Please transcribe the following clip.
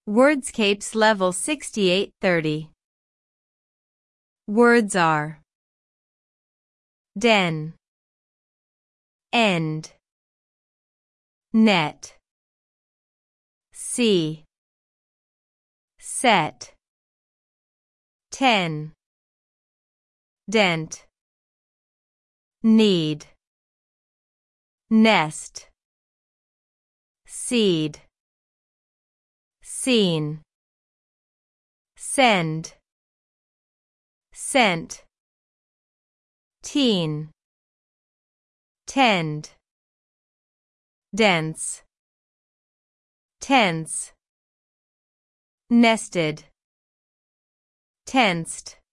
Wordscapes level 6830. Words are den, end, net, see, set, ten, dent, need, nest, seed, seen, send, scent, teen, tend, dense, tense, nested, tensed,